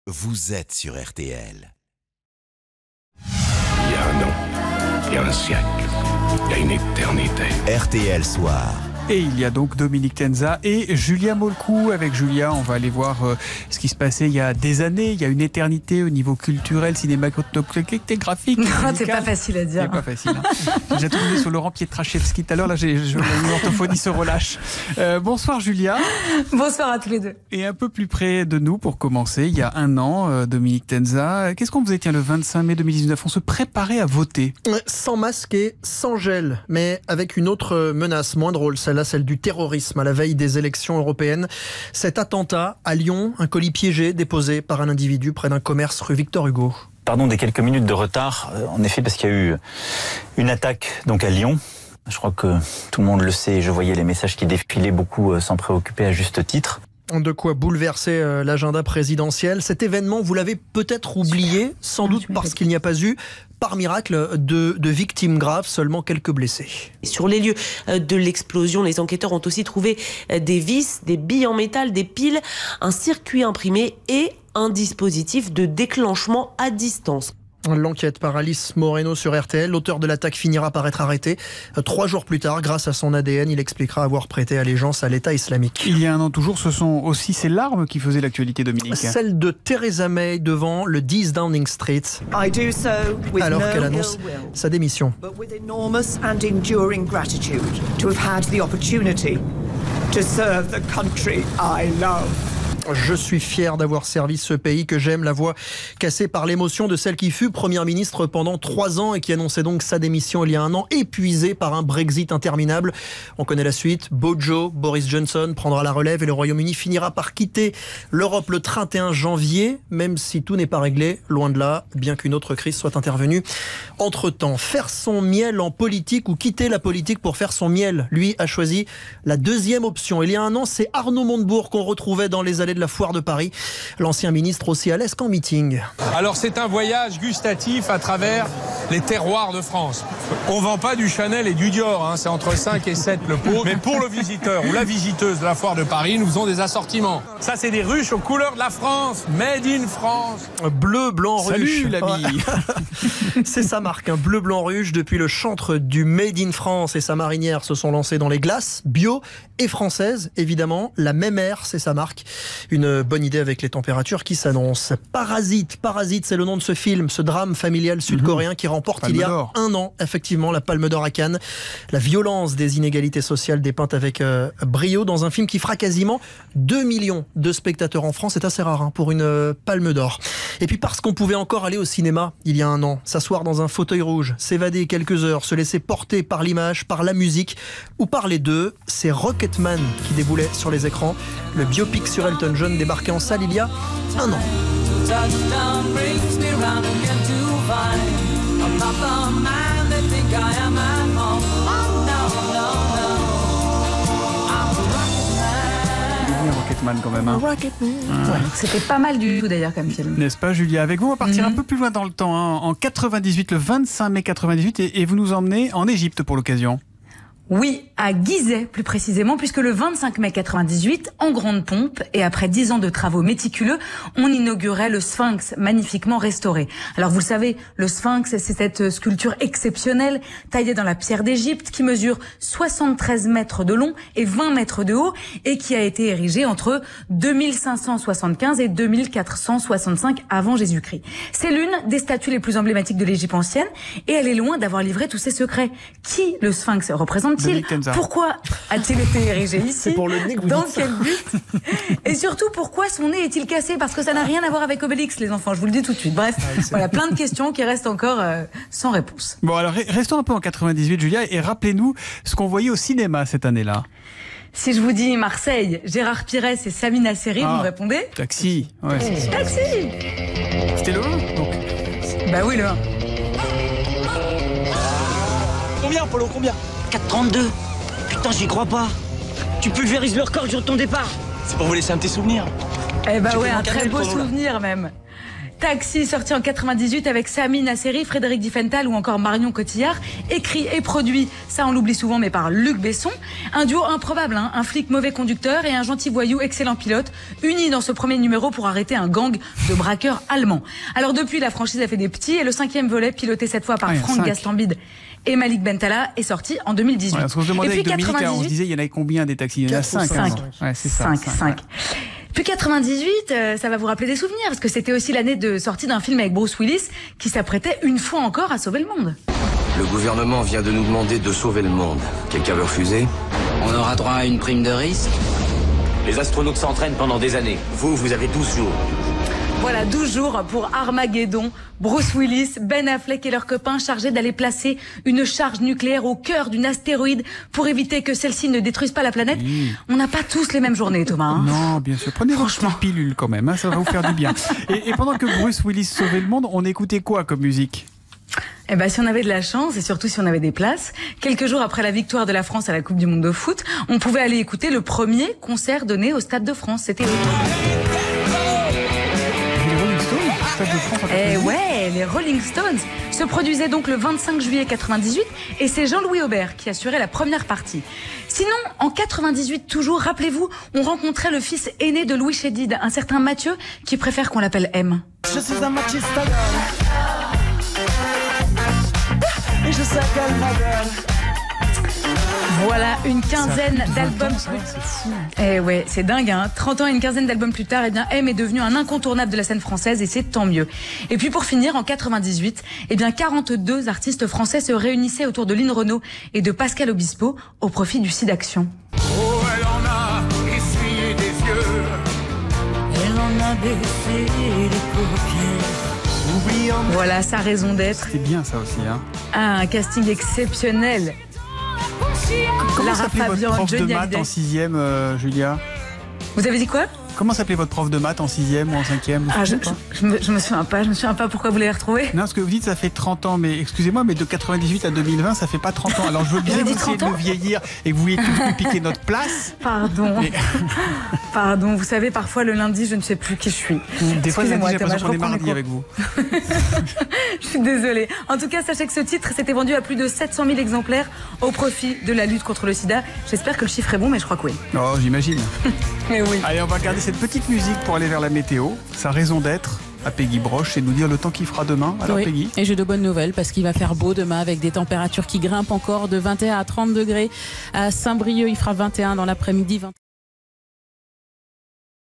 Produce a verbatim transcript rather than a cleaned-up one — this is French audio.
vous êtes sur R T L. Il y a un an, il y a un siècle, il y a une éternité. R T L Soir. Et il y a donc Dominique Tenza et Julia Molcou. Avec Julia, on va aller voir euh, ce qui se passait il y a des années, il y a une éternité au niveau culturel, cinématographique. Non, c'est pas facile à dire. C'est pas facile. Hein. J'ai déjà tourné sur Laurent Pietraszewski tout à l'heure, là, j'ai, je, l'orthophonie se relâche. Euh, bonsoir Julia. Bonsoir à tous les deux. Et un peu plus près de nous, pour commencer, il y a un an, euh, Dominique Tenza, qu'est-ce qu'on faisait tiens, le vingt-cinq mai deux mille dix-neuf? On se préparait à voter. Sans masque et sans gel, mais avec une autre menace moins drôle, celle-là, celle du terrorisme à la veille des élections européennes. Cet attentat à Lyon, un colis piégé déposé par un individu près d'un commerce rue Victor Hugo. Pardon des quelques minutes de retard, en effet, parce qu'il y a eu une attaque donc à Lyon. Je crois que tout le monde le sait, je voyais les messages qui défilaient, beaucoup s'en préoccupaient à juste titre. De quoi bouleverser euh, l'agenda présidentiel. Cet événement, vous l'avez peut-être oublié, sans doute parce qu'il n'y a pas eu, par miracle, de, de victimes graves, seulement quelques blessés. Sur les lieux de l'explosion, les enquêteurs ont aussi trouvé des vis, des billes en métal, des piles, un circuit imprimé et un dispositif de déclenchement à distance. L'enquête par Alice Moreno sur R T L. L'auteur de l'attaque finira par être arrêté. Trois jours plus tard, grâce à son A D N, il expliquera avoir prêté allégeance à l'État islamique. Il y a un an toujours, ce sont aussi ces larmes qui faisaient l'actualité, Dominique. Celle de Theresa May devant le dix Downing Street, alors qu'elle annonce sa démission. Je suis fier d'avoir servi ce pays que j'aime, la voix cassée par l'émotion de celle qui fut première ministre pendant trois ans et qui annonçait donc sa démission il y a un an, épuisée par un Brexit interminable. On connaît la suite. Bojo, Boris Johnson prendra la relève et le Royaume-Uni finira par quitter l'Europe le trente et un janvier, même si tout n'est pas réglé, loin de là, bien qu'une autre crise soit intervenue entre-temps. Faire son miel en politique ou quitter la politique pour faire son miel, lui a choisi la deuxième option. Il y a un an, c'est Arnaud Montebourg qu'on retrouvait dans les allées de la foire de Paris. L'ancien ministre aussi à l'aise qu'en meeting. Alors c'est un voyage gustatif à travers les terroirs de France. On vend pas du Chanel et du Dior, hein, c'est entre cinq et sept le pot. Mais pour le visiteur ou la visiteuse de la foire de Paris, nous faisons des assortiments. Ça c'est des ruches aux couleurs de la France, made in France. Bleu, blanc, rouge. Salut l'ami. C'est sa marque, un bleu, blanc, rouge. Depuis le chantre du Made in France et sa marinière se sont lancés dans les glaces, bio et françaises, évidemment. La même air, c'est sa marque. Une bonne idée avec les températures qui s'annoncent. Parasite, Parasite, c'est le nom de ce film, ce drame familial sud-coréen qui remporte Palme il y a d'or. un an, effectivement, la Palme d'Or à Cannes. La violence des inégalités sociales dépeinte avec euh, brio dans un film qui fera quasiment deux millions de spectateurs en France. C'est assez rare hein, pour une euh, Palme d'Or. Et puis parce qu'on pouvait encore aller au cinéma il y a un an, s'asseoir dans un fauteuil rouge, s'évader quelques heures, se laisser porter par l'image, par la musique ou par les deux, c'est Rocketman qui déboulait sur les écrans. Le biopic sur Elton John débarqué en salle il y a un an. Rocketman quand même. Hein. Rocketman. Ouais. Ouais. C'était pas mal du tout d'ailleurs comme film. N'est-ce pas Julia? Avec vous, on va partir mm-hmm. un peu plus loin dans le temps. Hein. En quatre-vingt-dix-huit, le vingt-cinq mai quatre-vingt-dix-huit, et, et vous nous emmenez en Égypte pour l'occasion. Oui, à Gizeh plus précisément, puisque le vingt-cinq mai quatre-vingt-dix-huit, en grande pompe et après dix ans de travaux méticuleux, on inaugurait le Sphinx, magnifiquement restauré. Alors vous le savez, le Sphinx, c'est cette sculpture exceptionnelle, taillée dans la pierre d'Égypte, qui mesure soixante-treize mètres de long et vingt mètres de haut, et qui a été érigée entre deux mille cinq cent soixante-quinze et deux mille quatre cent soixante-cinq avant Jésus-Christ. C'est l'une des statues les plus emblématiques de l'Égypte ancienne, et elle est loin d'avoir livré tous ses secrets. Qui le Sphinx représente? Pourquoi a-t-il été érigé ici? Pour le nez que vous Dans dites quel but? Et surtout, pourquoi son nez est-il cassé? Parce que ça n'a rien à voir avec Obélix, les enfants, je vous le dis tout de suite. Bref, ah, voilà, plein de questions qui restent encore euh, sans réponse. Bon, alors restons un peu en quatre-vingt-dix-huit, Julia, et rappelez-nous ce qu'on voyait au cinéma cette année-là. Si je vous dis Marseille, Gérard Pires et Sami Nasseri, ah, vous me répondez? Taxi. Ouais, c'est Taxi. C'était le un donc. Bah oui, le un. Combien, Polo, combien? quatre trente-deux. Putain, j'y crois pas. Tu pulvérises le record sur ton départ. C'est pour vous laisser un petit souvenir. Eh bah ouais, un très beau souvenir même. Taxi, sorti en quatre-vingt-dix-huit avec Sami Nasseri, Frédéric Diffenthal ou encore Marion Cotillard. Écrit et produit, ça on l'oublie souvent, mais par Luc Besson. Un duo improbable, hein, un flic mauvais conducteur et un gentil voyou excellent pilote, unis dans ce premier numéro pour arrêter un gang de braqueurs allemands. Alors depuis, la franchise a fait des petits et le cinquième volet, piloté cette fois par ah, Franck Gastambide et Malik Bentala, est sorti en deux mille dix-huit. Ouais, on se demandait et puis avec Dominique, on se disait il y en avait combien des taxis? Il y en a cinq. Ouais, c'est ça. cinq, cinq. Puis quatre-vingt-dix-huit, euh, ça va vous rappeler des souvenirs, parce que c'était aussi l'année de sortie d'un film avec Bruce Willis qui s'apprêtait une fois encore à sauver le monde. Le gouvernement vient de nous demander de sauver le monde. Quelqu'un veut refuser? On aura droit à une prime de risque. Les astronautes s'entraînent pendant des années. Vous, vous avez douze jours. Voilà, douze jours pour Armageddon. Bruce Willis, Ben Affleck et leurs copains chargés d'aller placer une charge nucléaire au cœur d'une astéroïde pour éviter que celle-ci ne détruise pas la planète. Oui. On n'a pas tous les mêmes journées, Thomas. Hein. Non, bien sûr. Prenez votre petite pilule quand même, hein, ça va vous faire du bien. Et, et pendant que Bruce Willis sauvait le monde, on écoutait quoi comme musique? Eh ben, si on avait de la chance et surtout si on avait des places, quelques jours après la victoire de la France à la Coupe du Monde de foot, on pouvait aller écouter le premier concert donné au Stade de France. C'était Eh ouais, les Rolling Stones se produisaient donc le vingt-cinq juillet quatre-vingt-dix-huit et c'est Jean-Louis Aubert qui assurait la première partie. Sinon, en quatre-vingt-dix-huit toujours, rappelez-vous, on rencontrait le fils aîné de Louis Chédid, un certain Mathieu, qui préfère qu'on l'appelle M. Je suis un machiste et je sais qu'elle m'adore. Voilà, une quinzaine d'albums. C'est fou. Eh ouais, c'est dingue, hein. trente ans et une quinzaine d'albums plus tard, eh bien, M est devenu un incontournable de la scène française et c'est tant mieux. Et puis pour finir, en quatre-vingt-dix-huit, eh bien, quarante-deux artistes français se réunissaient autour de Lynn Renaud et de Pascal Obispo au profit du SIDAction. Oh, elle en a essuyé des yeux. Elle en a baissé les paupières. Oubliant. Voilà sa raison d'être. C'était bien ça aussi, hein. Ah, un casting exceptionnel. Comment Lara s'appelait votre Fabian, prof de Johnny maths Hallyday. en sixième, euh, Julia? Vous avez dit quoi? Comment s'appelait votre prof de maths en sixième ou en cinquième? Ah, je, je, je, me, je me souviens pas, je me souviens pas pourquoi vous l'avez retrouvé. Non, ce que vous dites, ça fait trente ans, mais excusez-moi, mais de quatre-vingt-dix-huit à deux mille vingt, ça fait pas trente ans. Alors je veux bien dit essayer de trente le ans vieillir et que vous vouliez tous nous piquer notre place. Pardon. Mais... Pardon, vous savez, parfois le lundi, je ne sais plus qui je suis. Des fois, j'ai l'impression Thomas, qu'on est mardi avec vous. Je suis désolée. En tout cas, sachez que ce titre s'était vendu à plus de sept cent mille exemplaires au profit de la lutte contre le sida. J'espère que le chiffre est bon, mais je crois que oui. Oh, j'imagine. Mais oui. Allez, on va regarder cette petite musique pour aller vers la météo. Sa raison d'être à Peggy Broche, c'est de nous dire le temps qu'il fera demain. Alors, oui. Peggy. Et j'ai de bonnes nouvelles parce qu'il va faire beau demain avec des températures qui grimpent encore de vingt et un à trente degrés. À Saint-Brieuc, il fera vingt et un dans l'après-midi.